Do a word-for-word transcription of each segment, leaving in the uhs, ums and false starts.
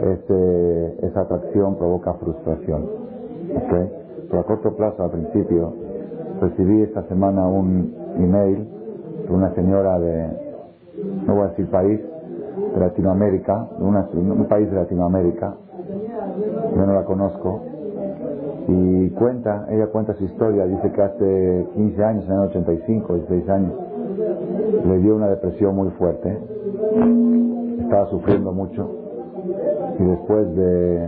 ese, esa atracción provoca frustración. ¿Okay? Pero a corto plazo, al principio, recibí esta semana un email de una señora de, no voy a decir país, de Latinoamérica, de una, un país de Latinoamérica, yo no la conozco, y cuenta, ella cuenta su historia. Dice que hace quince años, en el ochenta y cinco, dieciséis años, le dio una depresión muy fuerte, estaba sufriendo mucho, y después de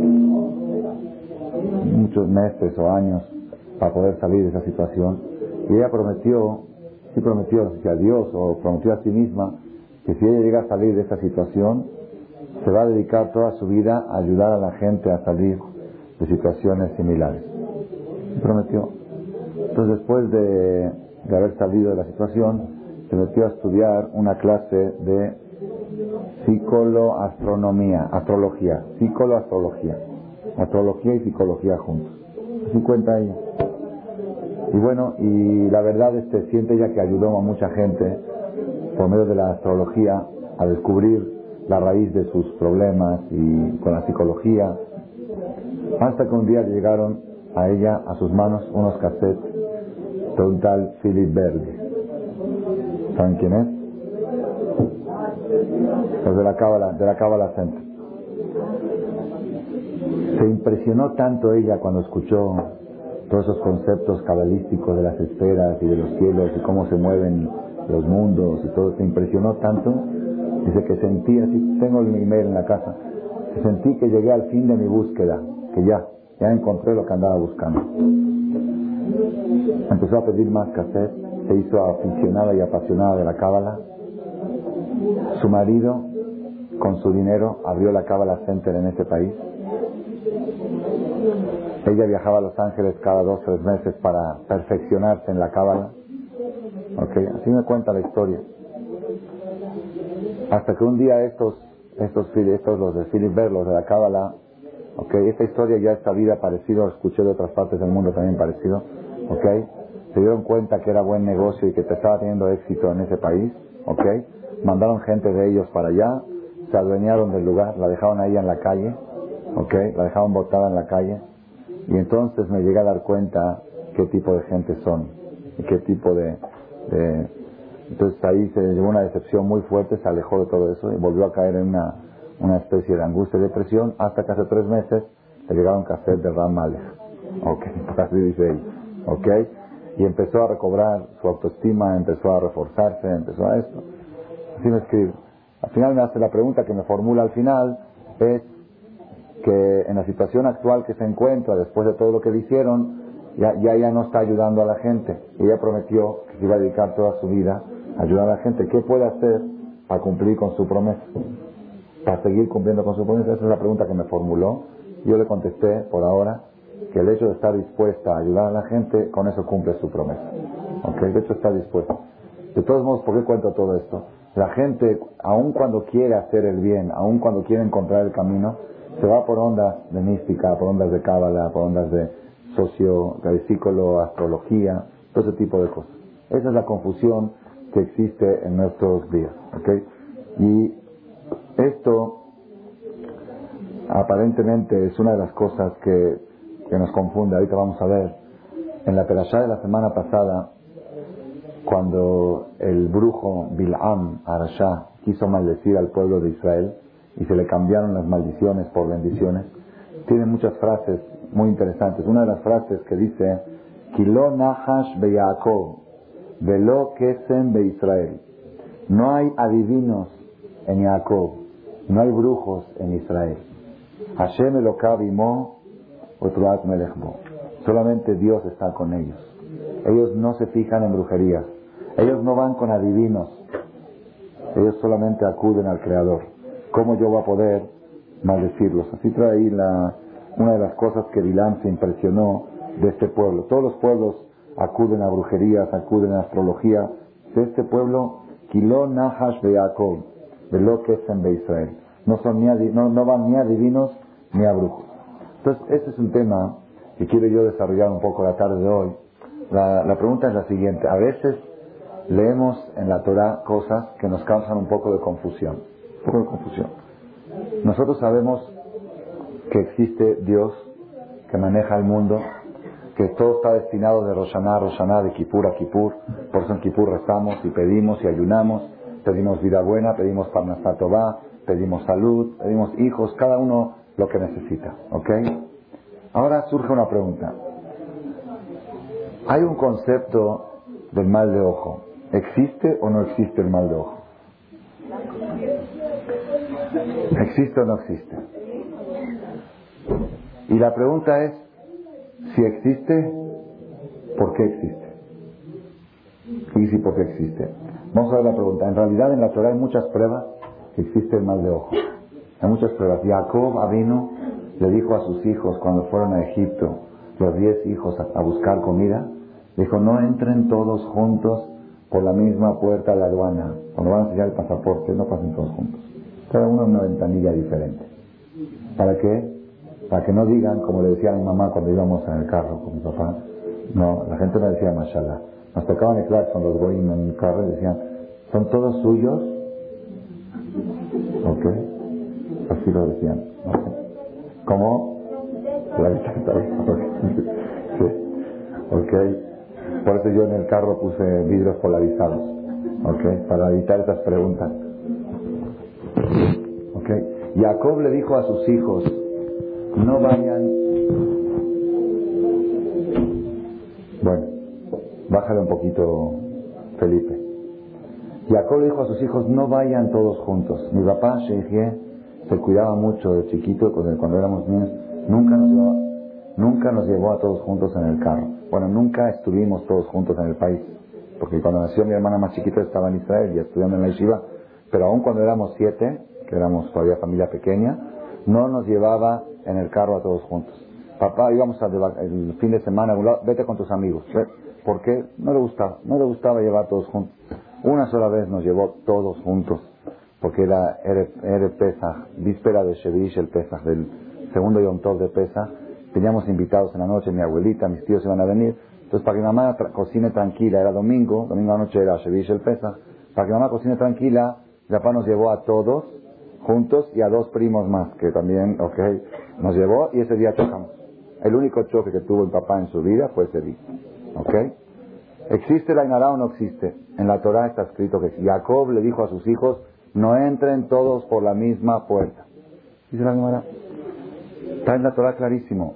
muchos meses o años para poder salir de esa situación, y ella prometió, sí prometió a Dios o prometió a sí misma que si ella llega a salir de esta situación, se va a dedicar toda su vida a ayudar a la gente a salir de situaciones similares. Y prometió. Entonces, después de, de haber salido de la situación, se metió a estudiar una clase de psicoloastronomía, astrología, psicoloastrología, astrología y psicología juntos. Así cuenta ella. Y bueno, y la verdad es que siente ella que ayudó a mucha gente por medio de la astrología a descubrir la raíz de sus problemas y con la psicología, hasta que un día llegaron a ella, a sus manos, unos cassettes de un tal Philip Berg. ¿Saben quién es? Los de la Cábala, de la Cábala Center. Se impresionó tanto ella cuando escuchó todos esos conceptos cabalísticos de las esferas y de los cielos y cómo se mueven los mundos y todo. Se impresionó tanto, dice que sentí, así tengo el email en la casa, que sentí que llegué al fin de mi búsqueda, que ya, ya encontré lo que andaba buscando. Empezó a pedir más cassettes, se hizo aficionada y apasionada de la Cábala. Su marido, con su dinero, abrió la Cábala Center en este país. Ella viajaba a Los Ángeles cada dos o tres meses para perfeccionarse en la Cábala. Okay, así me cuenta la historia. Hasta que un día estos, estos, estos los de Philip Berg, los de la Cábala, okay, esta historia ya es sabida, parecido, escuché de otras partes del mundo también parecido, okay, se dieron cuenta que era buen negocio y que estaba teniendo éxito en ese país, okay, mandaron gente de ellos para allá, se adueñaron del lugar, la dejaron ahí en la calle, okay, la dejaron botada en la calle, y entonces me llegué a dar cuenta qué tipo de gente son y qué tipo de, de entonces ahí se llevó una decepción muy fuerte, se alejó de todo eso y volvió a caer en una, una especie de angustia y depresión, hasta que hace tres meses le llegaron cassettes de Ram Malek, okay, así dice él, okay, y empezó a recobrar su autoestima, empezó a reforzarse, empezó a esto. Así me escribe. Al final me hace la pregunta que me formula al final, es que en la situación actual que se encuentra, después de todo lo que le hicieron, ya, ya ella no está ayudando a la gente. Ella prometió que se iba a dedicar toda su vida a ayudar a la gente. ¿Qué puede hacer para cumplir con su promesa? Para seguir cumpliendo con su promesa. Esa es la pregunta que me formuló. Yo le contesté, por ahora, que el hecho de estar dispuesta a ayudar a la gente, con eso cumple su promesa. ¿Ok? De hecho está dispuesta. De todos modos, ¿por qué cuento todo esto? La gente, aun cuando quiere hacer el bien, aun cuando quiere encontrar el camino, se va por ondas de mística, por ondas de cábala, por ondas de socio, de psicolo, astrología, todo ese tipo de cosas. Esa es la confusión que existe en nuestros días, ¿ok? Y esto aparentemente es una de las cosas que, que nos confunde. Ahorita vamos a ver en la perashá de la semana pasada, cuando el brujo Bil'am Arashá quiso maldecir al pueblo de Israel y se le cambiaron las maldiciones por bendiciones, tiene muchas frases muy interesantes. Una de las frases que dice: Kilo nahash be Yaakov, velo kesem be Israel. No hay adivinos en Jacob, no hay brujos en Israel. Hashem Elokav imo utruat melech bo. Solamente Dios está con ellos. Ellos no se fijan en brujerías. Ellos no van con adivinos. Ellos solamente acuden al Creador. ¿Cómo yo voy a poder maldecirlos? Así trae ahí la, una de las cosas que Bilam se impresionó de este pueblo. Todos los pueblos acuden a brujerías, acuden a astrología. De este pueblo, Kilo Nahash be Yaakov, velo kesem be Israel. No, son ni adi, no, no van ni a divinos ni a brujos. Entonces, este es un tema que quiero yo desarrollar un poco la tarde de hoy. La, la pregunta es la siguiente. A veces leemos en la Torah cosas que nos causan un poco de confusión. Un poco de confusión. Nosotros sabemos que existe Dios que maneja el mundo, que todo está destinado de Rosh Hashanah a Rosh Hashanah, de Kippur a Kippur. Por eso en Kippur rezamos y pedimos y ayunamos, pedimos vida buena, pedimos Parnasá Tová, pedimos salud, pedimos hijos, cada uno lo que necesita, ¿ok? Ahora surge una pregunta. Hay un concepto del mal de ojo. ¿Existe o no existe el mal de ojo? ¿Existe o no existe? Y la pregunta es, si existe, ¿por qué existe? Y si por qué existe. Vamos a ver la pregunta. En realidad en la Torah hay muchas pruebas que existe el mal de ojo. Hay muchas pruebas. Jacob Avinu le dijo a sus hijos cuando fueron a Egipto, los diez hijos a, a buscar comida, dijo, no entren todos juntos por la misma puerta a la aduana. Cuando van a sellar el pasaporte, no pasen todos juntos. Cada uno en una ventanilla diferente. ¿Para qué? Para que no digan, como le decía a mi mamá cuando íbamos en el carro con mi papá, no, la gente me decía, mashallah, nos tocaban el claxon los goyim en el carro y decían, ¿son todos suyos? ¿Ok? Así lo decían. ¿Okay? ¿Cómo? La sí. ¿Ok? Por eso yo en el carro puse vidrios polarizados. ¿Ok? Para evitar esas preguntas. ¿Ok? Jacob le dijo a sus hijos, no vayan. Bueno, bájale un poquito, Felipe. Jacob le dijo a sus hijos, no vayan todos juntos. Mi papá, Sheikh, se cuidaba mucho de chiquito, cuando éramos niños, nunca nos llevaba, nunca nos llevó a todos juntos en el carro. Bueno, nunca estuvimos todos juntos en el país, porque cuando nació mi hermana más chiquita estaba en Israel y estudiando en la yeshiva, pero aún cuando éramos siete, que éramos todavía familia pequeña, no nos llevaba en el carro a todos juntos. Papá, íbamos a el fin de semana a un lado, vete con tus amigos. ¿Por qué? No le gustaba, no le gustaba llevar a todos juntos. Una sola vez nos llevó todos juntos, porque era Erev Pesach, víspera de Shevish, el Pesach, del segundo Yom Tov de Pesach. Teníamos invitados en la noche, mi abuelita, mis tíos iban a venir. Entonces, para que mi mamá tra- cocine tranquila, era domingo, domingo a la noche era Shevish, el Pesach. Para que mi mamá cocine tranquila, mi papá nos llevó a todos juntos y a dos primos más, que también, ok, nos llevó y ese día chocamos. El único choque que tuvo el papá en su vida fue ese día, ok. ¿Existe la Inara o no existe? En la Torah está escrito que Jacob le dijo a sus hijos, no entren todos por la misma puerta. Dice la Gemara. Está en la Torah clarísimo.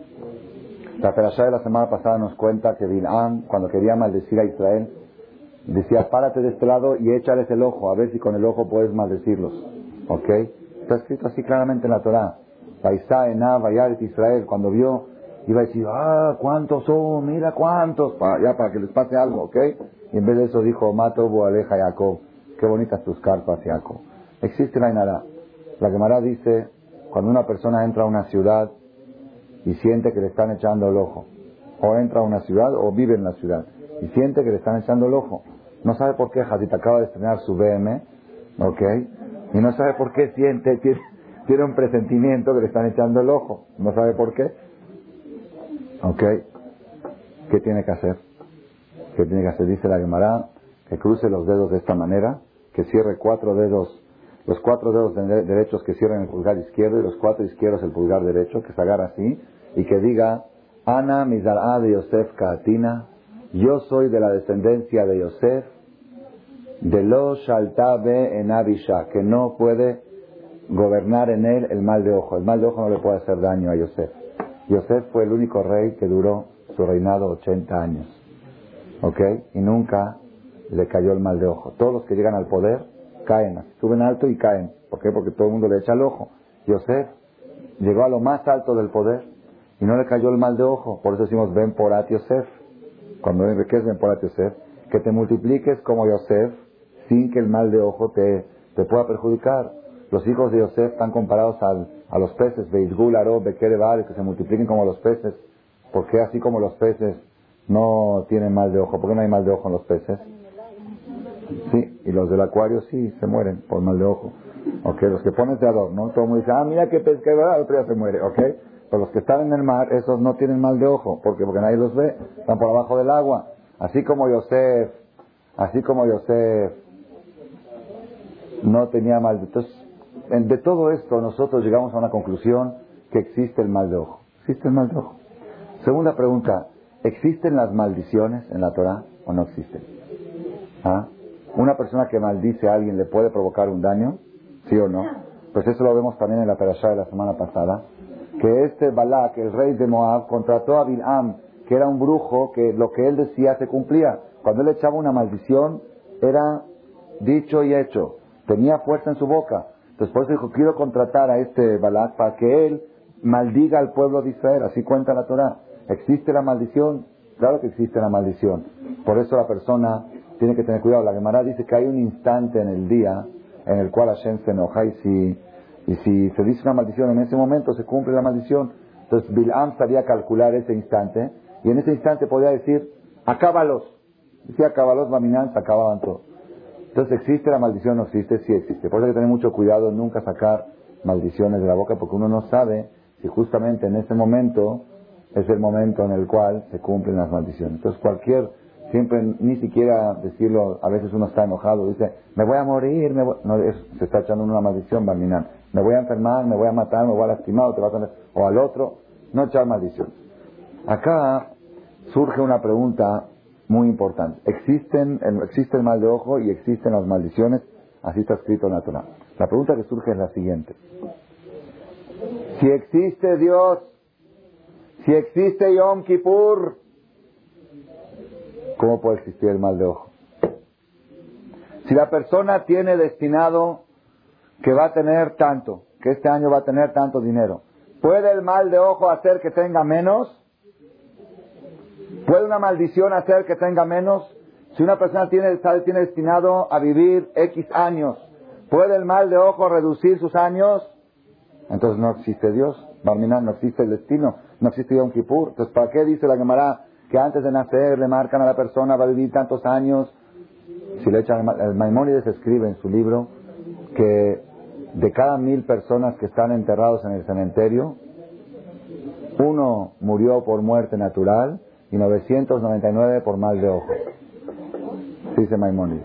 La Perashá de la semana pasada nos cuenta que Bil'am, cuando quería maldecir a Israel, decía, párate de este lado y échales el ojo, a ver si con el ojo puedes maldecirlos. ¿Ok? Está escrito así claramente en la Torah. Baisá, Ená, Bayaret, Israel, cuando vio, iba a decir, ah, ¿cuántos son? Mira cuántos, para, ya para que les pase algo, ¿ok? Y en vez de eso dijo, Mato, Boaleja, Jacob, qué bonitas tus carpas, Jacob. Existe la Inara. La Gemara dice, cuando una persona entra a una ciudad y siente que le están echando el ojo, o entra a una ciudad o vive en la ciudad, y siente que le están echando el ojo, no sabe por qué, Hadit acaba de estrenar su B M, ¿ok? Y no sabe por qué siente, tiene, tiene un presentimiento que le están echando el ojo, no sabe por qué, ¿ok? ¿Qué tiene que hacer? ¿Qué tiene que hacer? Dice la Gemara, que cruce los dedos de esta manera, que cierre cuatro dedos, los cuatro dedos de derechos que cierren el pulgar izquierdo y los cuatro izquierdos el pulgar derecho, que se agarra así, y que diga, Ana Mizar'a de Yosef Kaatina, yo soy de la descendencia de Yosef, de lo Shaltabe en Abisha, que no puede gobernar en él el mal de ojo. El mal de ojo no le puede hacer daño a Yosef. Yosef fue el único rey que duró su reinado ochenta años. ¿Ok? Y nunca le cayó el mal de ojo. Todos los que llegan al poder caen, suben alto y caen. ¿Por qué? Porque todo el mundo le echa el ojo. Yosef llegó a lo más alto del poder y no le cayó el mal de ojo. Por eso decimos, ven porat Yosef. Cuando ¿qué es ven porat Yosef? Que te multipliques como Yosef sin que el mal de ojo te, te pueda perjudicar. Los hijos de Yosef están comparados al, a los peces, Beizgul, Arob, Bekerebar, que se multipliquen como los peces. ¿Por qué así como los peces no tienen mal de ojo? ¿Por qué no hay mal de ojo en los peces? Sí, y los del acuario sí se mueren por mal de ojo. Ok, los que pones de adorno, todo el mundo dice, ah, mira qué pez que va, el otro día se muere, ok. Pero los que están en el mar, esos no tienen mal de ojo. ¿Por qué? Porque nadie los ve, están por abajo del agua. Así como Yosef, así como Yosef no tenía mal de ojo. Entonces, de todo esto nosotros llegamos a una conclusión que existe el mal de ojo. Existe el mal de ojo. Segunda pregunta, ¿existen las maldiciones en la Torah o no existen? ¿Ah? ¿Una persona que maldice a alguien le puede provocar un daño? ¿Sí o no? Pues eso lo vemos también en la parashá de la semana pasada, que este Balak, el rey de Moab, contrató a Bilam, que era un brujo, que lo que él decía se cumplía. Cuando él echaba una maldición, era dicho y hecho. Tenía fuerza en su boca. Entonces por eso dijo, quiero contratar a este Balak para que él maldiga al pueblo de Israel. Así cuenta la Torah. ¿Existe la maldición? Claro que existe la maldición. Por eso la persona tiene que tener cuidado. La Gemara dice que hay un instante en el día en el cual Hashem se enoja y si, y si se dice una maldición en ese momento se cumple la maldición. Entonces Bilam sabía calcular ese instante y en ese instante podía decir, acábalos. Decía acábalos, Baminan, se acababan todos. Entonces, ¿existe la maldición o no existe? Sí existe. Por eso hay que tener mucho cuidado en nunca sacar maldiciones de la boca, porque uno no sabe si justamente en ese momento es el momento en el cual se cumplen las maldiciones. Entonces, cualquier, siempre, ni siquiera decirlo, a veces uno está enojado, dice, me voy a morir, me voy... no, es, se está echando una maldición, Barminan. Me voy a enfermar, me voy a matar, me voy a lastimar, o, te vas a... o al otro, no echar maldición. Acá surge una pregunta muy importante. Existen, existe el mal de ojo y existen las maldiciones, así está escrito en la Torah. La pregunta que surge es la siguiente. Si existe Dios, si existe Yom Kippur, ¿cómo puede existir el mal de ojo? Si la persona tiene destinado que va a tener tanto, que este año va a tener tanto dinero, ¿puede el mal de ojo hacer que tenga menos? ¿Puede una maldición hacer que tenga menos? Si una persona tiene, tiene destinado a vivir X años, ¿puede el mal de ojo reducir sus años? Entonces no existe Dios, Barminan, no existe el destino, no existe Yom Kippur. Entonces, ¿para qué dice la Gemara que antes de nacer le marcan a la persona va a vivir tantos años? Si le echan, el Maimónides escribe en su libro que de cada mil personas que están enterrados en el cementerio, uno murió por muerte natural y novecientos noventa y nueve por mal de ojo. Dice Maimónides.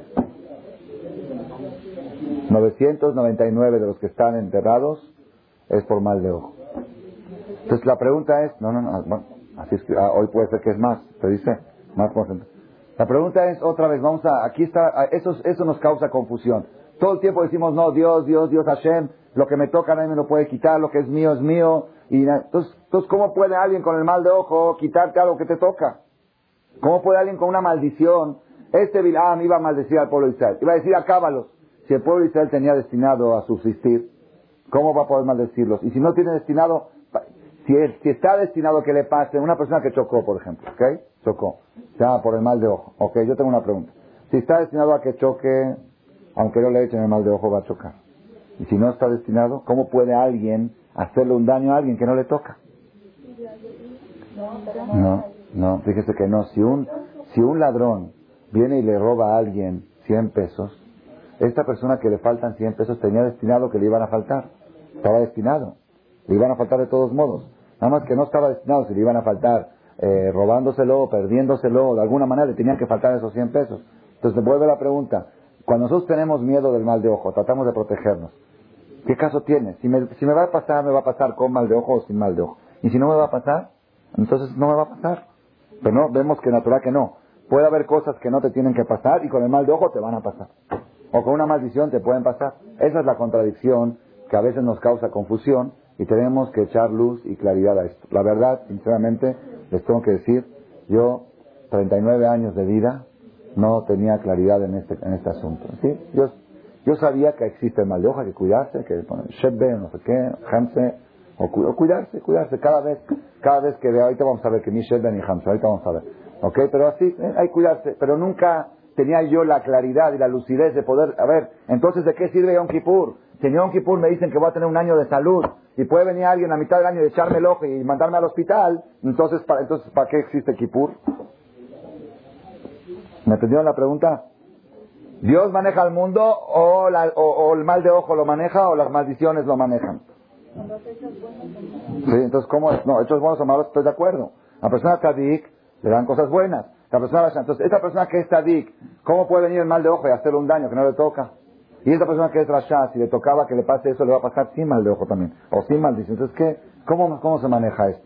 novecientos noventa y nueve de los que están enterrados es por mal de ojo. Entonces la pregunta es, no, no, no, bueno, así es que, ah, hoy puede ser que es más, te dice, más porcentaje. La pregunta es, otra vez, vamos a, aquí está, eso, eso nos causa confusión. Todo el tiempo decimos, no, Dios, Dios, Dios, Hashem, lo que me toca nadie me lo puede quitar, lo que es mío es mío. Y entonces, entonces, ¿cómo puede alguien con el mal de ojo quitarte algo que te toca? ¿Cómo puede alguien con una maldición? Este Bilam iba a maldecir al pueblo de Israel. Iba a decir, acábalos. Si el pueblo de Israel tenía destinado a subsistir, ¿cómo va a poder maldecirlos? Y si no tiene destinado, si, es, si está destinado que le pase, una persona que chocó, por ejemplo, ¿ok? Chocó. O sea, por el mal de ojo. Ok, yo tengo una pregunta. Si está destinado a que choque, aunque no le echen el mal de ojo, va a chocar. Y si no está destinado, ¿cómo puede alguien hacerle un daño a alguien que no le toca? No, no, fíjese que no. Si un, si un ladrón viene y le roba a alguien cien pesos, esta persona que le faltan cien pesos tenía destinado que le iban a faltar. Estaba destinado. Le iban a faltar de todos modos. Nada más que no estaba destinado, si le iban a faltar eh, robándoselo, perdiéndoselo, de alguna manera le tenían que faltar esos cien pesos. Entonces vuelve la pregunta. Cuando nosotros tenemos miedo del mal de ojo, tratamos de protegernos. ¿Qué caso tiene? Si me, si me va a pasar, me va a pasar con mal de ojo o sin mal de ojo. Y si no me va a pasar, entonces no me va a pasar. Pero no, vemos que natural que no. Puede haber cosas que no te tienen que pasar y con el mal de ojo te van a pasar. O con una maldición te pueden pasar. Esa es la contradicción que a veces nos causa confusión y tenemos que echar luz y claridad a esto. La verdad, sinceramente, les tengo que decir, yo, treinta y nueve años de vida, no tenía claridad en este, en este asunto. ¿Sí? Yo, yo sabía que existe el mal de ojo, hay que cuidarse, que poner shebbe, no sé qué, hamse, o, cu o cuidarse, cuidarse. Cada vez, cada vez que vea, ahorita vamos a ver que ni shebbe ni hamse, ahorita vamos a ver. ¿Ok? Pero así, eh, hay que cuidarse. Pero nunca tenía yo la claridad y la lucidez de poder, a ver, entonces ¿de qué sirve Yom Kippur? Si en Yom Kippur me dicen que voy a tener un año de salud y puede venir alguien a mitad del año y echarme el ojo y mandarme al hospital, entonces ¿para, entonces, ¿para qué existe Kippur? ¿Me entendieron la pregunta? ¿Dios maneja el mundo o, la, o, o el mal de ojo lo maneja o las maldiciones lo manejan? Sí, entonces ¿cómo es? No, hechos buenos o malos, estoy de acuerdo. La persona tzadik le dan cosas buenas. La persona, entonces, esta persona que es tzadik, ¿cómo puede venir el mal de ojo y hacerle un daño que no le toca? Y esa persona que es rasha, si le tocaba que le pase eso, le va a pasar sin mal de ojo también. O sin maldición. Entonces, ¿qué? ¿Cómo, cómo se maneja esto?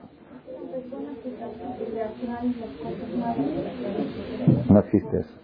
No existe eso.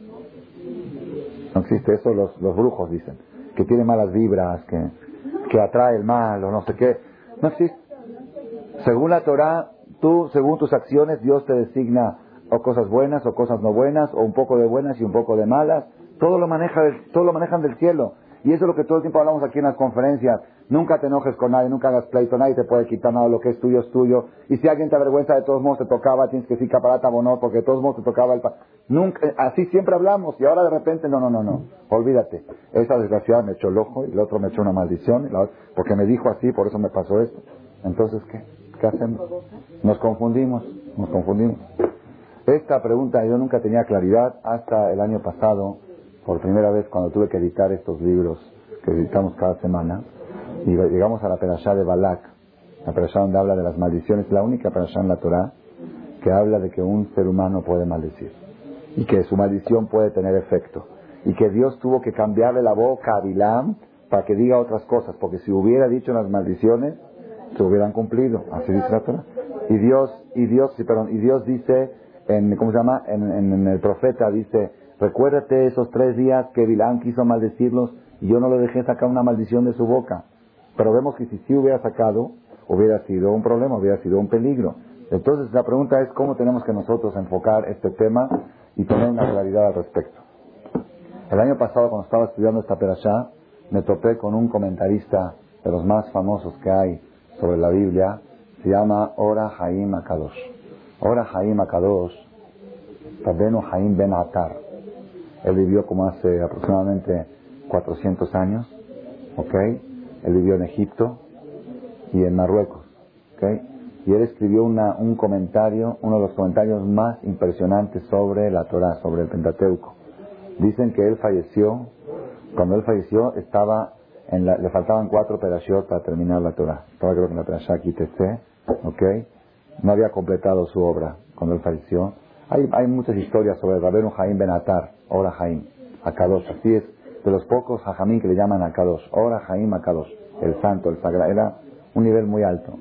No existe eso, los, los brujos dicen. Que tiene malas vibras, que, que atrae el mal o no sé qué. No existe. Según la Torah, tú, según tus acciones, Dios te designa o cosas buenas o cosas no buenas, o un poco de buenas y un poco de malas. Todo lo maneja, del, todo lo manejan del cielo. Y eso es lo que todo el tiempo hablamos aquí en las conferencias. Nunca te enojes con nadie, nunca hagas pleito, nadie te puede quitar nada, lo que es tuyo es tuyo. Y si alguien te avergüenza, de todos modos te tocaba, tienes que decir caparata o no, porque de todos modos te tocaba el... Pa nunca, así siempre hablamos, y ahora de repente, no, no, no, no, olvídate. Esa desgraciada me echó el ojo, y el otro me echó una maldición, y la otra, porque me dijo así, por eso me pasó esto. Entonces, ¿qué? ¿Qué hacemos? Nos confundimos, nos confundimos. Esta pregunta yo nunca tenía claridad hasta el año pasado, por primera vez cuando tuve que editar estos libros que editamos cada semana, y llegamos a la perashá de Balak, la perashá donde habla de las maldiciones, la única perashá en la Torah que habla de que un ser humano puede maldecir, y que su maldición puede tener efecto, y que Dios tuvo que cambiarle la boca a Bilam para que diga otras cosas, porque si hubiera dicho las maldiciones, se hubieran cumplido, así dice la Torah. Y Dios, y Dios, sí, perdón, y Dios dice, en, ¿cómo se llama? En, en, en el profeta dice, recuérdate esos tres días que Bilam quiso maldecirlos y yo no le dejé sacar una maldición de su boca. Pero vemos que si sí hubiera sacado, hubiera sido un problema, hubiera sido un peligro. Entonces la pregunta es cómo tenemos que nosotros enfocar este tema y tener una claridad al respecto. El año pasado, cuando estaba estudiando esta perashá, me topé con un comentarista de los más famosos que hay sobre la Biblia. Se llama Ora Haim Akadosh. Ora Haim Akadosh, Tabeno Haim Ben Atar. Él vivió como hace aproximadamente cuatrocientos años, ¿ok? Él vivió en Egipto y en Marruecos, ¿ok? Y él escribió una, un comentario, uno de los comentarios más impresionantes sobre la Torah, sobre el Pentateuco. Dicen que él falleció, cuando él falleció estaba, en la, le faltaban cuatro perashiot para terminar la Torah. Estaba creo que en la perashá Kitese, ¿ok? No había completado su obra cuando él falleció. Hay, hay muchas historias sobre Rabbeinu Haim Ben Atar, Ora Haim, Akadosh, así es, de los pocos hajamim que le llaman Akadosh, Ora Haim Akadosh, el santo, el sagrado, era un nivel muy alto.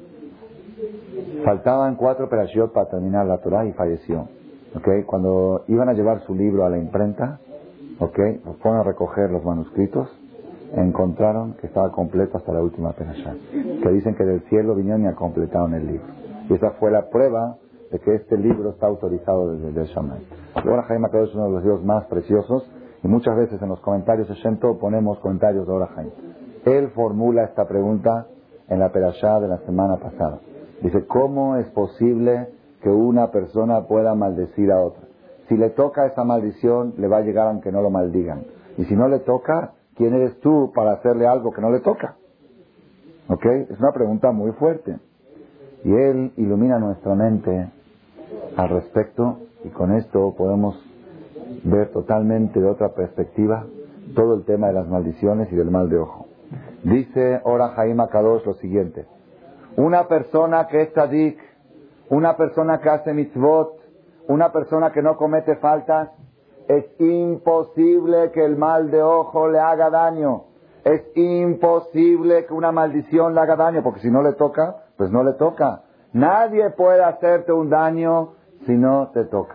Faltaban cuatro perashiot para terminar la Torah y falleció. ¿Okay? Cuando iban a llevar su libro a la imprenta, ¿okay? Fueron a recoger los manuscritos, encontraron que estaba completo hasta la última perashá, que dicen que del cielo vinieron y a completaron el libro. Y esa fue la prueba de que este libro está autorizado desde el Shammai. Ahora Haim Akadosh es uno de los libros más preciosos, y muchas veces en los comentarios de Shem Tov ponemos comentarios de Ora Haim. Él formula esta pregunta en la perashá de la semana pasada. Dice, ¿cómo es posible que una persona pueda maldecir a otra? Si le toca esa maldición, le va a llegar aunque no lo maldigan. Y si no le toca, ¿quién eres tú para hacerle algo que no le toca? ¿Ok? Es una pregunta muy fuerte. Y él ilumina nuestra mente al respecto, y con esto podemos ver totalmente de otra perspectiva todo el tema de las maldiciones y del mal de ojo. Dice Ora Haim Akadosh lo siguiente: una persona que es tzadik, una persona que hace mitzvot, una persona que no comete faltas, es imposible que el mal de ojo le haga daño. Es imposible que una maldición le haga daño, porque si no le toca, pues no le toca. Nadie puede hacerte un daño si no te toca.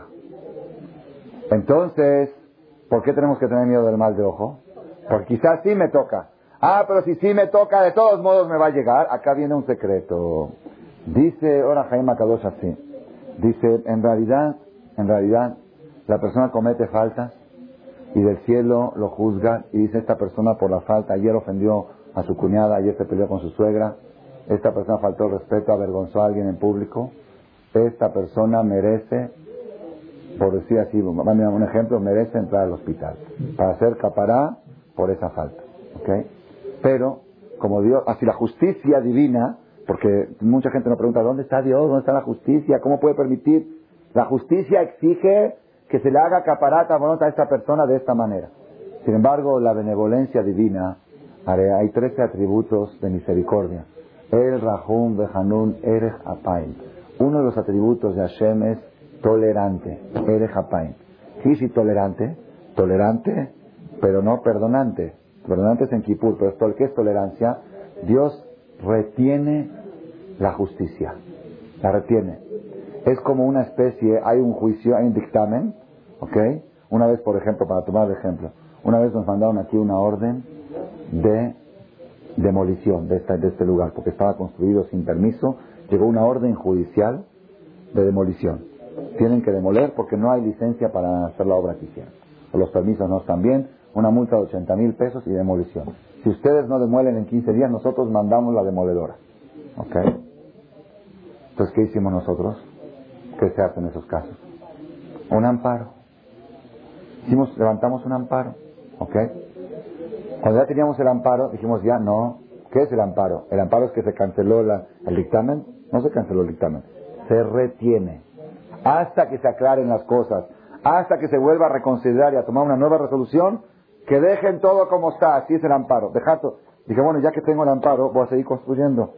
Entonces, ¿por qué tenemos que tener miedo del mal de ojo? Porque quizás sí me toca. Ah, pero si sí me toca, de todos modos me va a llegar. Acá viene un secreto. Dice Ora Haim Akadosh así. Dice, en realidad, en realidad, la persona comete faltas y del cielo lo juzga y dice, esta persona por la falta, ayer ofendió a su cuñada, ayer se peleó con su suegra, esta persona faltó el respeto, avergonzó a alguien en público, esta persona merece, por decir así, un ejemplo, merece entrar al hospital para hacer capará por esa falta. ¿Okay? Pero, como Dios, así la justicia divina, porque mucha gente nos pregunta, ¿dónde está Dios? ¿Dónde está la justicia? ¿Cómo puede permitir? La justicia exige que se le haga caparata a esta persona de esta manera. Sin embargo, la benevolencia divina, hay trece atributos de misericordia. El Rahum Behanun Erech Apaim. Uno de los atributos de Hashem es tolerante. Erech Apaim. ¿Qué es tolerante? Tolerante, pero no perdonante. verdaderamente es en Kippur, pero esto, ¿qué es tolerancia? Dios retiene la justicia, la retiene. Es como una especie, hay un juicio, hay un dictamen, ¿ok? Una vez, por ejemplo, para tomar de ejemplo, una vez nos mandaron aquí una orden de demolición de, esta, de este lugar, porque estaba construido sin permiso, llegó una orden judicial de demolición. Tienen que demoler porque no hay licencia para hacer la obra que hicieron. Los permisos no están bien, una multa de ochenta mil pesos y demolición. Si ustedes no demuelen en quince días, nosotros mandamos la demoledora. ¿Ok? Entonces, ¿qué hicimos nosotros? ¿Qué se hace en esos casos? Un amparo. Hicimos, levantamos un amparo. ¿Ok? Cuando ya teníamos el amparo, dijimos ya no. ¿Qué es el amparo? El amparo es que se canceló la, el dictamen. No se canceló el dictamen. Se retiene. Hasta que se aclaren las cosas. Hasta que se vuelva a reconsiderar y a tomar una nueva resolución. Que dejen todo como está. Así es el amparo. Dejar todo. Dije, bueno, ya que tengo el amparo, voy a seguir construyendo.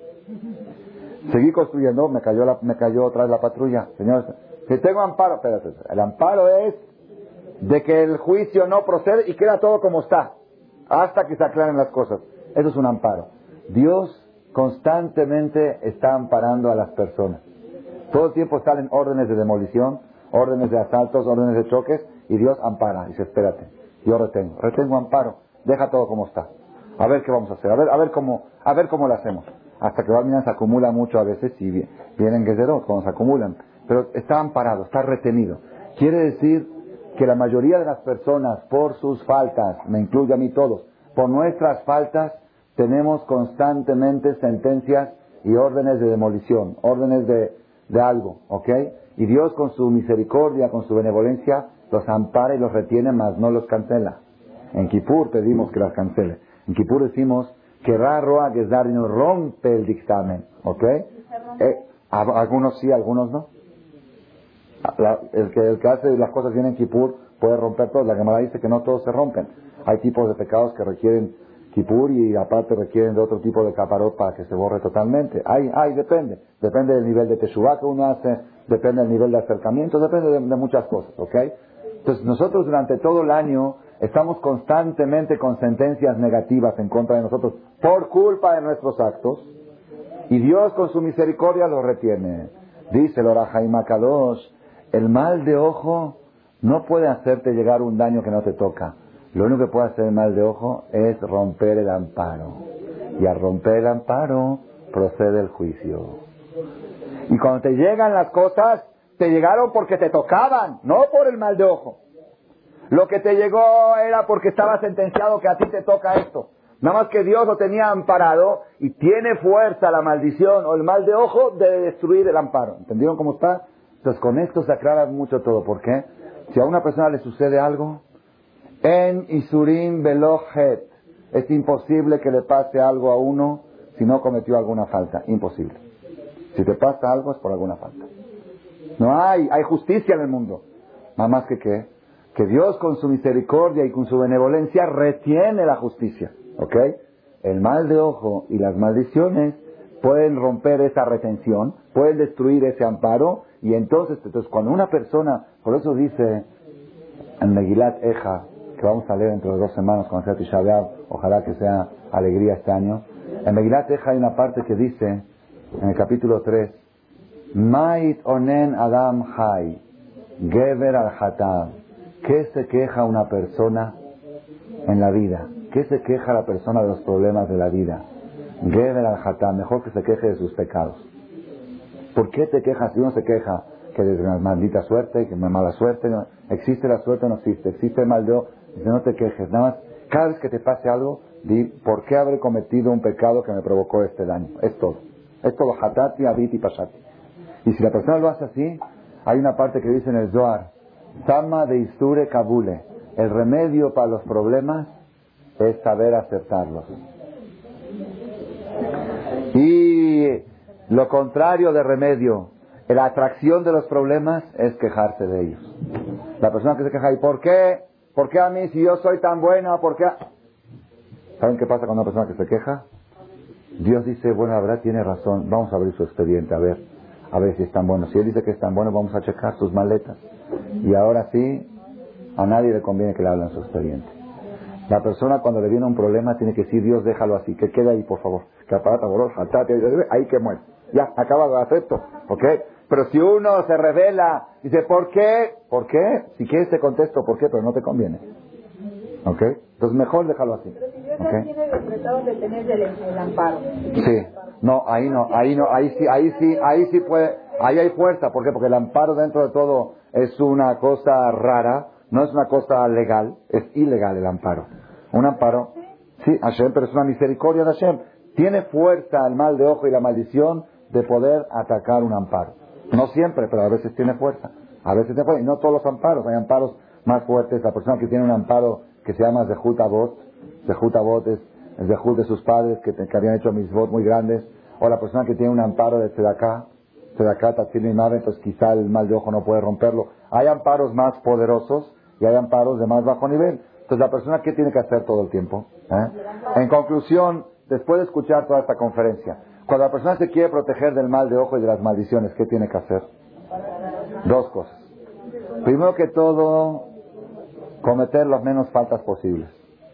Seguí construyendo, me cayó, la, me cayó otra vez la patrulla. Señores, que tengo amparo. Espérate, el amparo es de que el juicio no procede y queda todo como está. Hasta que se aclaren las cosas. Eso es un amparo. Dios constantemente está amparando a las personas. Todo el tiempo salen órdenes de demolición, órdenes de asaltos, órdenes de choques, y Dios ampara. Dice, espérate, yo retengo, retengo amparo, deja todo como está. A ver qué vamos a hacer, a ver, a ver cómo, a ver cómo lo hacemos. Hasta que Balminan se acumula mucho a veces y vienen guerreros cuando se acumulan. Pero está amparado, está retenido. Quiere decir que la mayoría de las personas, por sus faltas, me incluye a mí todos, por nuestras faltas, tenemos constantemente sentencias y órdenes de demolición, órdenes de, de algo, ¿ok? Y Dios con su misericordia, con su benevolencia, los ampara y los retiene, mas no los cancela. En Kippur pedimos que las cancele. En Kippur decimos que Roa Gesdarino rompe el dictamen, ¿ok? Eh, algunos sí, algunos no. La, el, que, el que hace las cosas bien en Kippur puede romper todo. La Gemara dice que no todos se rompen. Hay tipos de pecados que requieren Kippur y aparte requieren de otro tipo de caparot para que se borre totalmente. Hay, hay, depende. Depende del nivel de teshuvah que uno hace, depende del nivel de acercamiento, depende de, de muchas cosas, ¿ok? Entonces nosotros durante todo el año estamos constantemente con sentencias negativas en contra de nosotros por culpa de nuestros actos y Dios con su misericordia los retiene. Dice el Orahaim Akadosh, el mal de ojo no puede hacerte llegar un daño que no te toca. Lo único que puede hacer el mal de ojo es romper el amparo. Y al romper el amparo procede el juicio. Y cuando te llegan las cosas, te llegaron porque te tocaban, no por el mal de ojo. Lo que te llegó era porque estaba sentenciado que a ti te toca esto. Nada más que Dios lo tenía amparado y tiene fuerza la maldición o el mal de ojo de destruir el amparo. ¿Entendieron cómo está? Entonces con esto se aclara mucho todo. ¿Por qué? Si a una persona le sucede algo, en Isurim Velohet, es imposible que le pase algo a uno si no cometió alguna falta. Imposible. Si te pasa algo es por alguna falta. No hay, hay justicia en el mundo. Nada más que qué, que Dios con su misericordia y con su benevolencia retiene la justicia. ¿Ok? El mal de ojo y las maldiciones pueden romper esa retención, pueden destruir ese amparo, y entonces, entonces cuando una persona, por eso dice en Megilat Eja, que vamos a leer dentro de dos semanas cuando sea Tisha B'Av, ojalá que sea alegría este año, en Megilat Eja hay una parte que dice, en el capítulo tres, Mait onen Adam Hay, Geber al Hatab, ¿qué se queja una persona en la vida? ¿Qué se queja la persona de los problemas de la vida? Geber al Hatab, mejor que se queje de sus pecados. ¿Por qué te quejas? Si uno se queja que de una maldita suerte, que una mala suerte, no, existe la suerte o no existe, existe el mal de ojo, no te quejes, nada más, cada vez que te pase algo, di, ¿por qué habré cometido un pecado que me provocó este daño? Es todo, es todo, hatati, abiti, pasati. Y si la persona lo hace así, hay una parte que dice en el Zohar, Tama de Isure Kabule, el remedio para los problemas es saber aceptarlos. Y lo contrario de remedio, la atracción de los problemas es quejarse de ellos. La persona que se queja, ¿y por qué? ¿Por qué a mí si yo soy tan buena? ¿Por qué? ¿Saben qué pasa con una persona que se queja? Dios dice, bueno, la verdad tiene razón, vamos a abrir su expediente, a ver, a ver si es tan bueno. Si él dice que es tan bueno, vamos a checar sus maletas. Y ahora sí, a nadie le conviene que le hablen su expediente. La persona cuando le viene un problema tiene que decir, Dios, déjalo así, que quede ahí, por favor. Que aparata, bolor, jatate, ahí que muere. Ya, acabado, acepto. ¿Ok? Pero si uno se revela, dice, ¿por qué? ¿Por qué? Si quieres te contesto, ¿por qué? Pero no te conviene. ¿Ok? Entonces mejor déjalo así. Pero si Dios ¿Okay? tiene decretado de tener el, el amparo. Sí. No, ahí no, ahí no, ahí sí, ahí sí, ahí sí puede, ahí hay fuerza. ¿Por qué? Porque el amparo dentro de todo es una cosa rara, no es una cosa legal, es ilegal el amparo. Un amparo, sí, Hashem, pero es una misericordia de Hashem. Tiene fuerza el mal de ojo y la maldición de poder atacar un amparo. No siempre, pero a veces tiene fuerza. A veces tiene fuerza. Y no todos los amparos, hay amparos más fuertes. La persona que tiene un amparo que se llama Zehut Avot, Zehut Avot es el Zehut de sus padres que, que habían hecho misvot muy grandes, o la persona que tiene un amparo de Tzedaká, Tzedaká, Tatzil y Mave, entonces quizá el mal de ojo no puede romperlo. Hay amparos más poderosos y hay amparos de más bajo nivel. Entonces la persona, ¿qué tiene que hacer todo el tiempo? ¿Eh? En conclusión, después de escuchar toda esta conferencia, cuando la persona se quiere proteger del mal de ojo y de las maldiciones, ¿qué tiene que hacer? Dos cosas. Primero que todo, cometer las menos faltas posibles.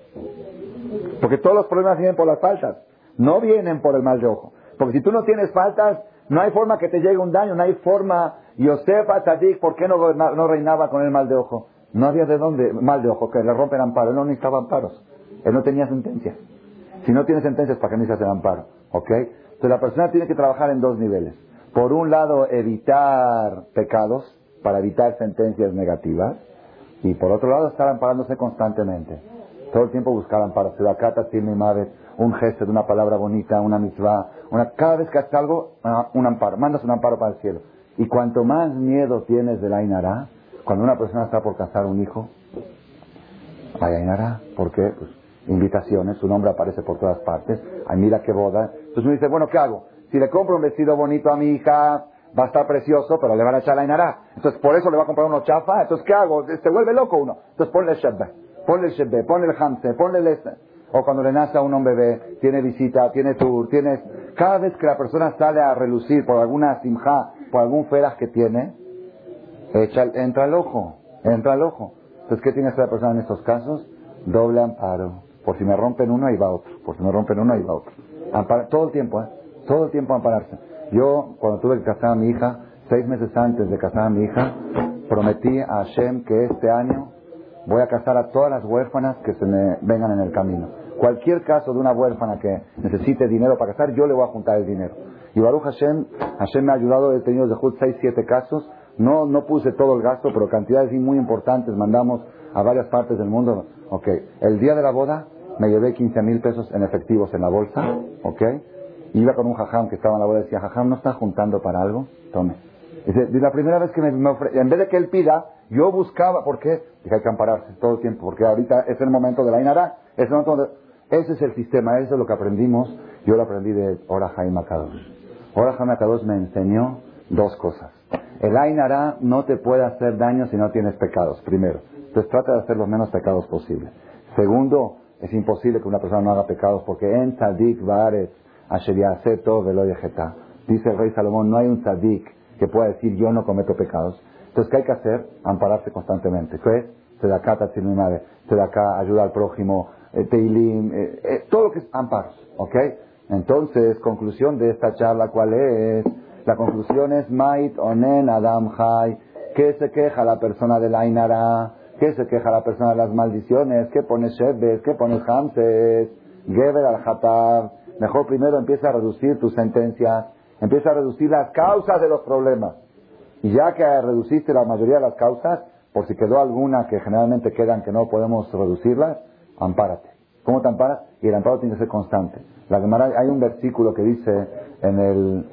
Porque todos los problemas vienen por las faltas, no vienen por el mal de ojo. Porque si tú no tienes faltas, no hay forma que te llegue un daño, no hay forma. Yosef Atzadik, ¿por qué no, no reinaba con el mal de ojo? No había de dónde, mal de ojo, que le rompen amparo. Él no necesitaba amparos, él no tenía sentencias. Si no tiene sentencias, ¿para qué necesitas el amparo? ¿Ok? Entonces la persona tiene que trabajar en dos niveles. Por un lado, evitar pecados, para evitar sentencias negativas. Y por otro lado, estar amparándose constantemente. Todo el tiempo buscar amparo. Un gesto de una palabra bonita, una mitzvah. Una, cada vez que haces algo, un amparo. Mandas un amparo para el cielo. Y cuanto más miedo tienes del Ain Hará, cuando una persona está por casar un hijo, hay Ain Hará. ¿Por qué? Pues invitaciones, su nombre aparece por todas partes. Ay, mira qué boda. Entonces uno dice, bueno, ¿qué hago? Si le compro un vestido bonito a mi hija, va a estar precioso, pero le van a echar la Ain Hará. Entonces por eso le va a comprar uno chafa. Entonces, ¿qué hago? Se vuelve loco uno. Entonces ponle el shebbe, ponle el shebbe, ponle el hamse, ponle el este. O cuando le nace a uno un bebé, tiene visita, tiene tour, tienes... Cada vez que la persona sale a relucir por alguna simja, por algún feras que tiene, echa, entra el ojo, entra el ojo. Entonces, ¿qué tiene que hacer la persona en estos casos? Doble amparo. Por si me rompen uno, ahí va otro. Por si me rompen uno, ahí va otro. Ampara, todo el tiempo, ¿eh? Todo el tiempo ampararse. Yo, cuando tuve que casar a mi hija, seis meses antes de casar a mi hija, prometí a Hashem que este año voy a casar a todas las huérfanas que se me vengan en el camino. Cualquier caso de una huérfana que necesite dinero para casar, yo le voy a juntar el dinero. Y Baruch Hashem, Hashem me ha ayudado, he tenido de Jud seis, siete casos. No, no puse todo el gasto, pero cantidades muy importantes mandamos a varias partes del mundo. Ok, el día de la boda me llevé quince mil pesos en efectivos en la bolsa. Ok, iba con un jajam que estaba en la boda y decía, jajam, ¿no está juntando para algo? Tome. Dice, la primera vez que me, me ofre... en vez de que él pida, yo buscaba, ¿por qué? Dije, hay que ampararse todo el tiempo, porque ahorita es el momento de la Ain Hará, es el momento donde... Ese es el sistema, eso es lo que aprendimos. Yo lo aprendí de Ora Haim Akadosh. Ora Haim Akadosh me enseñó dos cosas. El Ain Hará no te puede hacer daño si no tienes pecados, primero. Entonces trata de hacer los menos pecados posible. Segundo, es imposible que una persona no haga pecados, porque en Tzadik Baaretz Asher Ya'aseh Tov Velo Yechetá. Dice el rey Salomón, no hay un Tzadik que pueda decir yo no cometo pecados. Entonces, ¿qué hay que hacer? Ampararse constantemente. ¿Qué es? Tzedaká, Tatzil y Mave. Tzedaká, ayuda al prójimo, eh, Teilim, eh, eh, todo lo que es amparos. ¿Ok? Entonces, conclusión de esta charla, ¿cuál es? La conclusión es Mait Onen Adam Chai. ¿Qué se queja la persona del Ain Hará? ¿Qué se queja la persona de las maldiciones? ¿Qué pone Shebbes? ¿Qué pone Hamses? Geber al Hatab. Mejor primero empieza a reducir tus sentencias. Empieza a reducir las causas de los problemas. Y ya que reduciste la mayoría de las causas, por si quedó alguna que generalmente quedan que no podemos reducirlas, ampárate. ¿Cómo te amparas? Y el amparo tiene que ser constante. La Gemara, hay un versículo que dice en el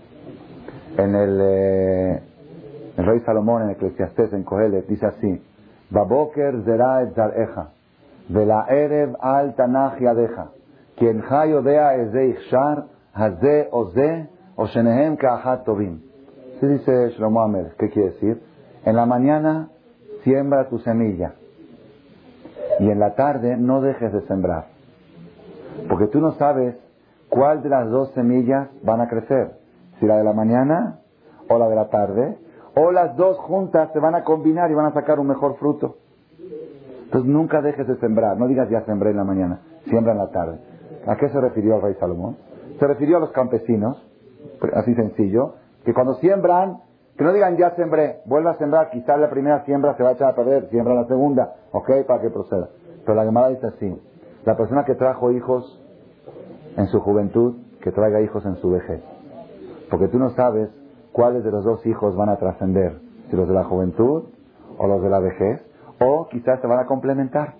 en el, eh, el rey Salomón, en Eclesiastés, en Kohelet, dice así: Baboker zera et zareja, vela erev al tanach yadeja, quien hayodea eze ichshar, haze oze, o shenehem ka'achat tovim. ¿Sí dice Shlomo Amelech? ¿Qué quiere decir? En la mañana siembra tu semilla y en la tarde no dejes de sembrar, porque tú no sabes cuál de las dos semillas van a crecer, si la de la mañana o la de la tarde, o las dos juntas se van a combinar y van a sacar un mejor fruto. Entonces nunca dejes de sembrar. No digas ya sembré en la mañana, siembra en la tarde. ¿A qué se refirió el rey Salomón? Se refirió a los campesinos, así sencillo, que cuando siembran, que no digan ya sembré, vuelva a sembrar, quizás la primera siembra se va a echar a perder, siembra la segunda, ok, para que proceda. Pero la Gemara dice así, la persona que trajo hijos en su juventud, que traiga hijos en su vejez. Porque tú no sabes cuáles de los dos hijos van a trascender, si los de la juventud o los de la vejez, o quizás se van a complementar.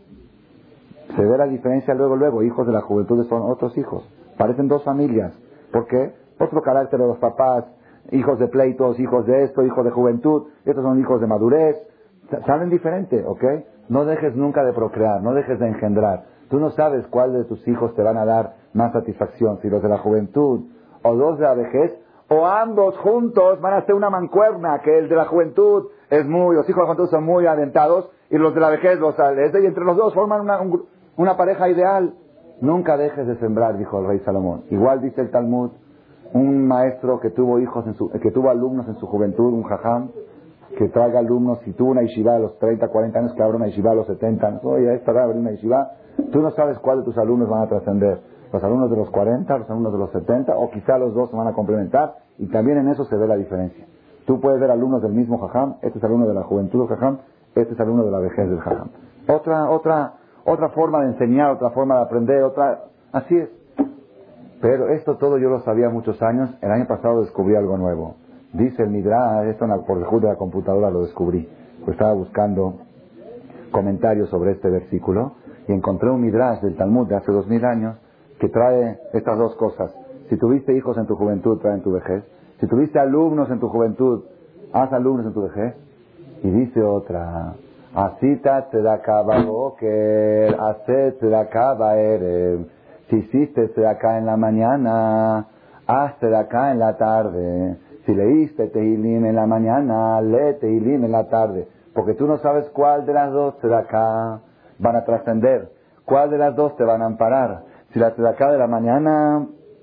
Se ve la diferencia luego, luego, hijos de la juventud son otros hijos. Parecen dos familias. ¿Por qué? Otro carácter de los papás, hijos de pleitos, hijos de esto, hijos de juventud, estos son hijos de madurez. Salen diferente, ¿ok? No dejes nunca de procrear, no dejes de engendrar. Tú no sabes cuál de tus hijos te van a dar más satisfacción, si los de la juventud o los de la vejez, o ambos juntos van a ser una mancuerna, que el de la juventud es muy, los hijos de la juventud son muy aventados, y los de la vejez los sales, y entre los dos forman una, un, una pareja ideal. Nunca dejes de sembrar, dijo el rey Salomón. Igual dice el Talmud, un maestro que tuvo hijos en su, que tuvo alumnos en su juventud, un jajam, que traiga alumnos, si tuvo una yeshiva a los treinta, cuarenta años, que abra una yeshiva a los setenta años, oye, a esta edad abrir una yeshiva, tú no sabes cuál de tus alumnos van a trascender, los alumnos de los cuarenta, los alumnos de los setenta, o quizá los dos se van a complementar, y también en eso se ve la diferencia. Tú puedes ver alumnos del mismo jajam, este es alumno de la juventud del jajam, este es alumno de la vejez del jajam. Otra, otra, otra forma de enseñar, otra forma de aprender, otra, así es. Pero esto todo yo lo sabía muchos años, el año pasado descubrí algo nuevo. Dice el Midrash, esto por el juego de la computadora lo descubrí, pues estaba buscando comentarios sobre este versículo y encontré un Midrash del Talmud de hace dos mil años que trae estas dos cosas. Si tuviste hijos en tu juventud, trae en tu vejez. Si tuviste alumnos en tu juventud, haz alumnos en tu vejez. Y dice otra, asita tzedakah baboker, haced tzedakah baerev. Si hiciste tzedakah en la mañana, haz tzedakah en la tarde. Si leíste Tehilim en la mañana, lee Tehilim en la tarde. Porque tú no sabes cuál de las dos tzedakah van a trascender. Cuál de las dos te van a amparar. Si la tzedakah de la mañana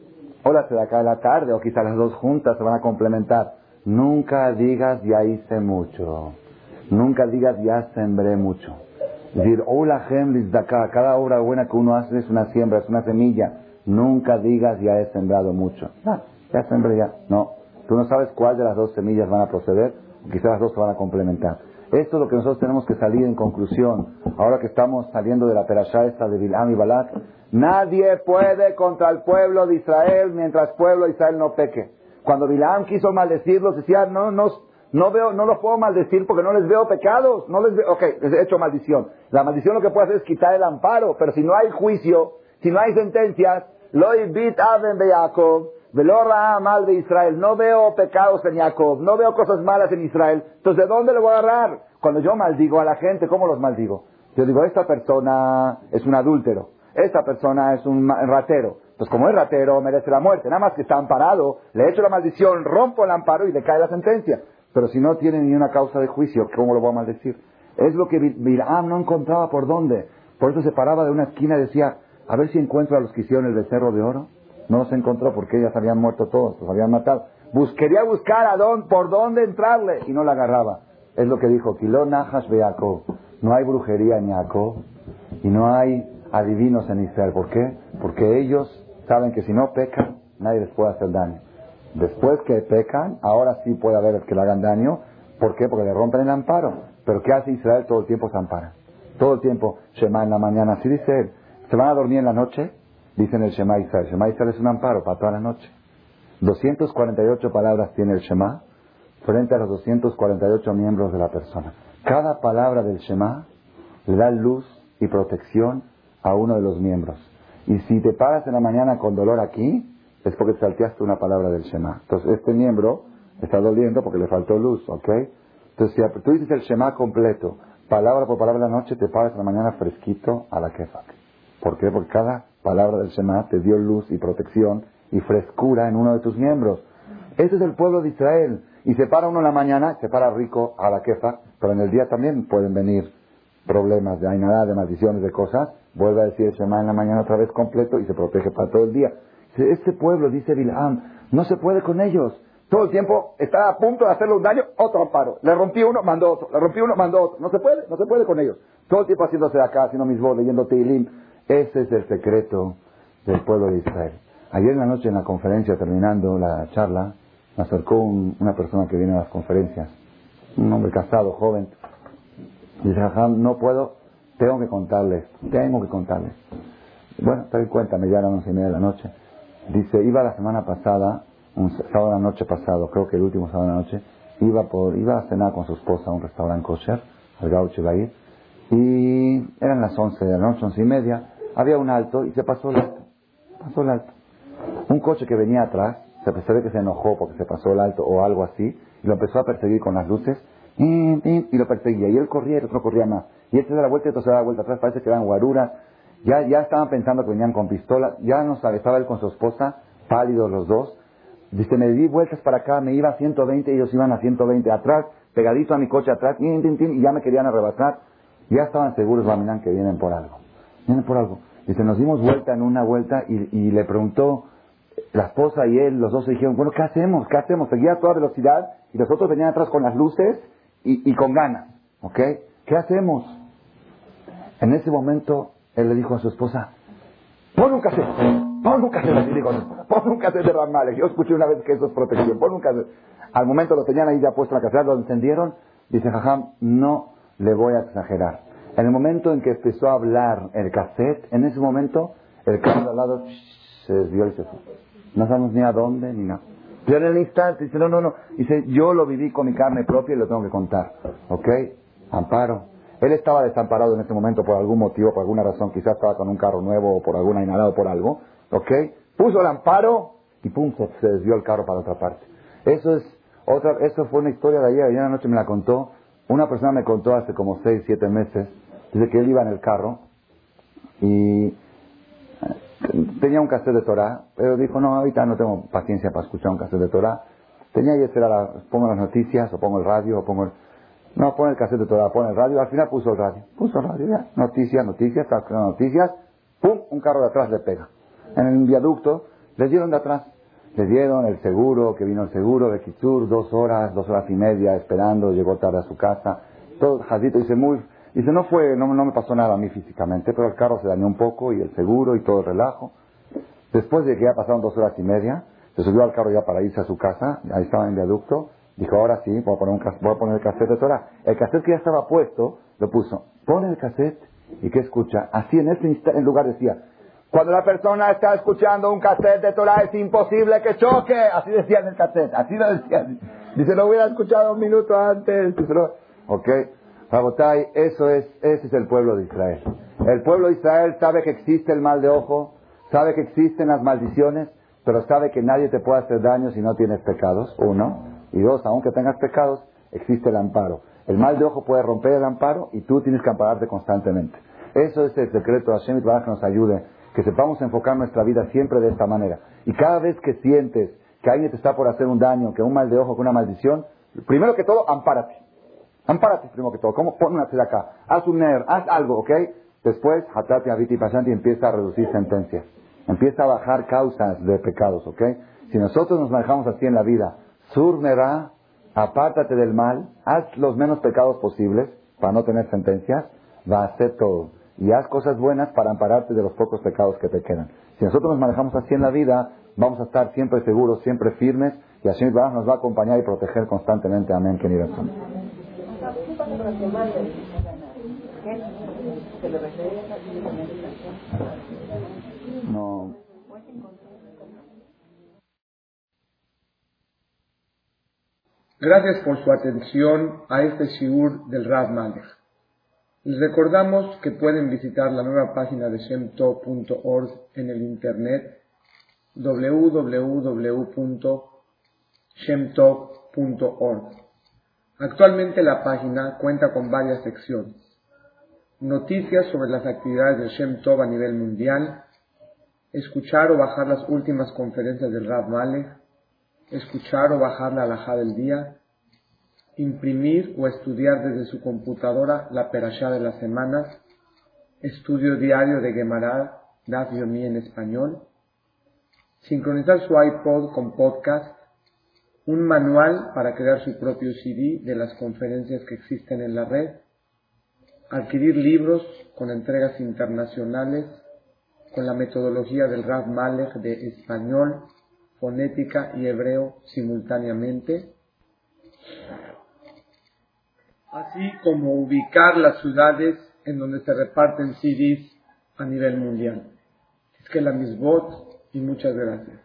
o la tzedakah de la tarde, o quizás las dos juntas se van a complementar. Nunca digas ya hice mucho. Nunca digas ya sembré mucho. Decir, Olahem lizdaka, cada obra buena que uno hace es una siembra, es una semilla. Nunca digas ya he sembrado mucho. Ah, ya sembré ya. No. Tú no sabes cuál de las dos semillas van a proceder, o quizás las dos se van a complementar. Esto es lo que nosotros tenemos que salir en conclusión. Ahora que estamos saliendo de la perashá esta de Bilam y Balak, nadie puede contra el pueblo de Israel mientras el pueblo de Israel no peque. Cuando Bilam quiso maldecirlos, decía, no, no, no veo, no los puedo maldecir porque no les veo pecados, no les veo, ok, les he hecho maldición. La maldición lo que puede hacer es quitar el amparo, pero si no hay juicio, si no hay sentencias, lo ibit aven be Jacob, velo ra mal de Israel, no veo pecados en Jacob, no veo cosas malas en Israel, entonces ¿de dónde le voy a agarrar? Cuando yo maldigo a la gente, ¿cómo los maldigo? Yo digo, esta persona es un adúltero, esta persona es un ratero, pues como es ratero merece la muerte, nada más que está amparado, le echo la maldición, rompo el amparo y le cae la sentencia. Pero si no tiene ni una causa de juicio, ¿cómo lo voy a maldecir? Es lo que Bilam no encontraba por dónde. Por eso se paraba de una esquina y decía, a ver si encuentro a los que hicieron el becerro de oro. No los encontró porque ellas habían muerto todos, los habían matado. Bus, quería buscar a dónde, por dónde entrarle y no la agarraba. Es lo que dijo, Kiló Nahash be Jacob. No hay brujería en Jacob y no hay adivinos en Israel. ¿Por qué? Porque ellos saben que si no pecan, nadie les puede hacer daño. Después que pecan, ahora sí puede haber que le hagan daño. ¿Por qué? Porque le rompen el amparo. Pero ¿qué hace Israel? Todo el tiempo se ampara. Todo el tiempo, Shema en la mañana, así dice él. ¿Se van a dormir en la noche? Dicen el Shema Israel. Shema Israel es un amparo para toda la noche. doscientas cuarenta y ocho palabras tiene el Shema frente a los doscientos cuarenta y ocho miembros de la persona. Cada palabra del Shema le da luz y protección a uno de los miembros. Y si te paras en la mañana con dolor aquí, es porque te salteaste una palabra del Shema. Entonces este miembro está doliendo porque le faltó luz, ¿ok? Entonces si tú dices el Shema completo, palabra por palabra en la noche, te paras en la mañana fresquito a la kefak. ¿Por qué? Porque cada palabra del Shema te dio luz y protección y frescura en uno de tus miembros. Ese es el pueblo de Israel. Y se para uno en la mañana, se para rico a la kefak, pero en el día también pueden venir problemas de ainada, de maldiciones, de cosas. Vuelve a decir el Shema en la mañana otra vez completo y se protege para todo el día. Este pueblo, dice Bilam, no se puede con ellos. Todo el tiempo está a punto de hacerle un daño, otro amparo. Le rompí uno, mandó otro. Le rompí uno, mandó otro. No se puede, no se puede con ellos. Todo el tiempo haciéndose de acá, haciendo mis voz, leyendo Teilim. Ese es el secreto del pueblo de Israel. Ayer en la noche en la conferencia, terminando la charla, me acercó un, una persona que viene a las conferencias. Un hombre casado, joven. Y dice, Jajam, no puedo, tengo que contarles, tengo que contarles. Bueno, te doy cuenta, me llaman a las once y media de la noche. Dice, iba la semana pasada, un sábado de la noche pasado, creo que el último sábado de la noche, iba por iba a cenar con su esposa a un restaurante kosher, al Gaucho Bair, y eran las once de la noche, once y media, había un alto y se pasó el alto, pasó el alto. Un coche que venía atrás, se, se ve que se enojó porque se pasó el alto o algo así, y lo empezó a perseguir con las luces, y lo perseguía, y él corría y el otro corría más, y él se da la vuelta y otro se da la vuelta atrás, parece que eran guaruras, ya, ya estaban pensando que venían con pistola, ya no sabe, estaba él con su esposa, pálidos los dos. Dice, me di vueltas para acá, me iba a ciento veinte, ellos iban a ciento veinte atrás, pegadito a mi coche atrás, tin, tin, tin, y ya me querían arrebatar. Ya estaban seguros, Baminán, que vienen por algo. Vienen por algo. Dice, nos dimos vuelta en una vuelta y, y le preguntó la esposa y él, los dos se dijeron, bueno, ¿qué hacemos? ¿Qué hacemos? Seguía a toda velocidad y los otros venían atrás con las luces y, y con ganas. ¿Ok? ¿Qué hacemos? En ese momento, él le dijo a su esposa, pon un cassette, pon un cassette, así dijo, pon un cassette de Ramales. Yo escuché una vez que eso es protección, pon un cassette. Al momento lo tenían ahí ya puesto en la cassette, lo encendieron, dice Jajam, no le voy a exagerar. En el momento en que empezó a hablar el cassette, en ese momento, el carro de al lado se desvió y se fue. No sabemos ni a dónde, ni nada. Pero en el instante, dice, no, no, no, dice, yo lo viví con mi carne propia y lo tengo que contar. ¿Ok? Amparo. Él estaba desamparado en ese momento por algún motivo, por alguna razón, quizás estaba con un carro nuevo o por alguna inhalado por algo, ¿ok? Puso el amparo y pum, se, se desvió el carro para otra parte. Eso es otra, eso fue una historia de ayer, ayer anoche me la contó, una persona me contó hace como seis, siete meses, dice que él iba en el carro y tenía un cassette de Torah, pero dijo, no, ahorita no tengo paciencia para escuchar un cassette de Torah, tenía que esperar a, pongo las noticias, o pongo el radio, o pongo el... No, pone el cassette de Torah, pone el radio, al final puso el radio. Puso el radio, ya. Noticias, noticias, está escuchando noticias, pum, un carro de atrás le pega. En el viaducto, le dieron de atrás. Le dieron el seguro, que vino el seguro de Kitsur, dos horas, dos horas y media esperando, llegó tarde a su casa. Todo jadito, dice muy, dice, no fue, no, no me pasó nada a mí físicamente, pero el carro se dañó un poco y el seguro y todo el relajo. Después de que ya pasaron dos horas y media, se subió al carro ya para irse a su casa, ahí estaba en el viaducto. Dijo, ahora sí, voy a, poner un, voy a poner el cassette de Torah. El cassette que ya estaba puesto, lo puso. Pone el cassette y ¿qué escucha? Así en ese instante, en lugar decía, cuando la persona está escuchando un cassette de Torah es imposible que choque. Así decía en el cassette, así lo decía. Dice, lo hubiera escuchado un minuto antes. Dice, no. Ok, Rabotai, eso es, ese es el pueblo de Israel. El pueblo de Israel sabe que existe el mal de ojo, sabe que existen las maldiciones, pero sabe que nadie te puede hacer daño si no tienes pecados, uno. Y dos, aunque tengas pecados, existe el amparo. El mal de ojo puede romper el amparo y tú tienes que ampararte constantemente. Eso es el secreto de Hashem Yitbaraj, que nos ayude, que sepamos enfocar nuestra vida siempre de esta manera. Y cada vez que sientes que alguien te está por hacer un daño, que un mal de ojo, que una maldición, primero que todo, ampárate. Ampárate primero que todo. ¿Cómo? Pon una acá. Haz un ner, haz algo, ¿ok? Después, Hatati, Aviti, Pashanti, empieza a reducir sentencias. Empieza a bajar causas de pecados, ¿ok? Si nosotros nos manejamos así en la vida, Surmera, apártate del mal, haz los menos pecados posibles para no tener sentencias, va a hacer todo. Y haz cosas buenas para ampararte de los pocos pecados que te quedan. Si nosotros nos manejamos así en la vida, vamos a estar siempre seguros, siempre firmes, y Hashem Yitbaraj nos va a acompañar y proteger constantemente. Amén. Que ni razón. No. Gracias por su atención a este shiur del Rav Malech. Les recordamos que pueden visitar la nueva página de shem tov punto org en el internet doble u doble u doble u punto shem tov punto org. Actualmente la página cuenta con varias secciones: noticias sobre las actividades de Shem Tov a nivel mundial, escuchar o bajar las últimas conferencias del Rav Malech, escuchar o bajar la halajá del día, imprimir o estudiar desde su computadora la perashá de la semana, estudio diario de Gemara, Daf Yomi en español, sincronizar su iPod con podcast, un manual para crear su propio C D de las conferencias que existen en la red, adquirir libros con entregas internacionales, con la metodología del Rav Malech de español, fonética y hebreo simultáneamente, así como ubicar las ciudades en donde se reparten C Ds a nivel mundial. Es que la misbot y muchas gracias.